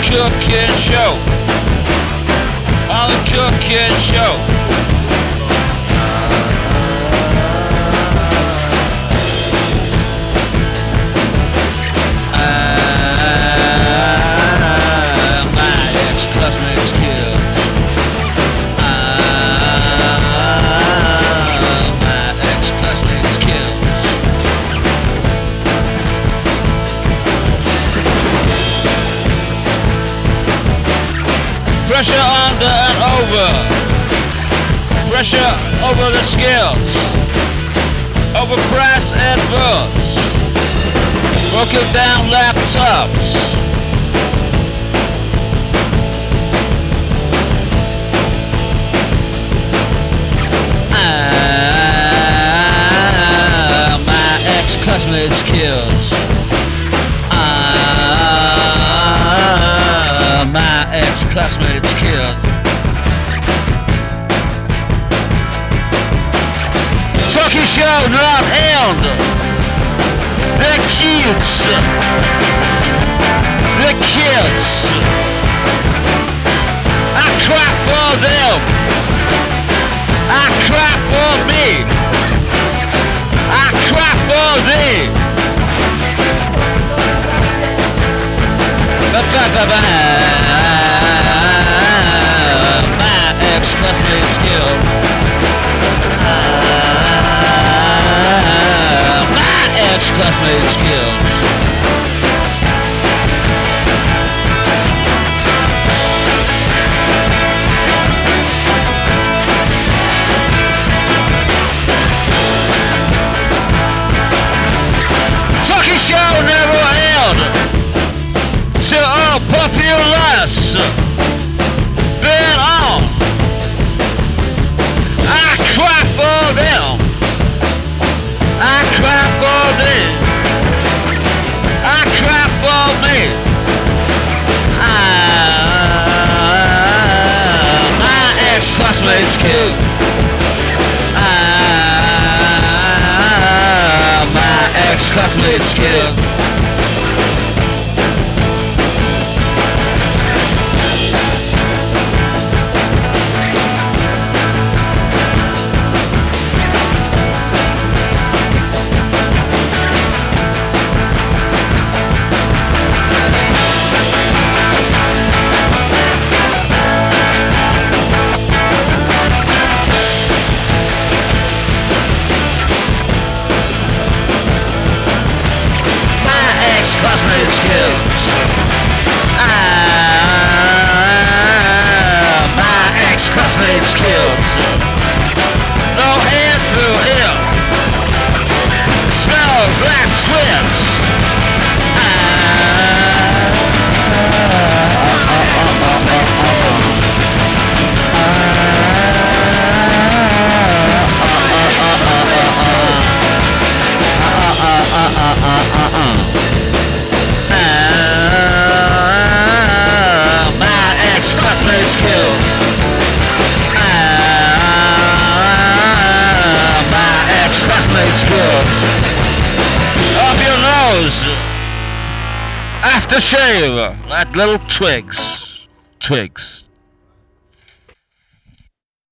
cooking show. On the cooking show. My ex-classmates killed. My ex-classmates killed. Pressure under and over. Pressure over the skills. Overpriced adverts. Broken down laptops. My ex-classmates kills. My ex-classmates killed. Talkie show not end. The kids. The kids. I cry for them. I cry for me. I cry for thee. My ex-classmates killed. My ex-classmates killed. Talkie show never end. So all populace been on. I cry for them. I cry for them. I cry for me. My ex-classmates killed. My ex-classmates killed. Ex-classmates kills. My ex-classmates kills. No air through here. Smells like swims. My ex-classmates killed. My ex-classmates killed. Up your nose. Aftershave like little twigs. Twigs.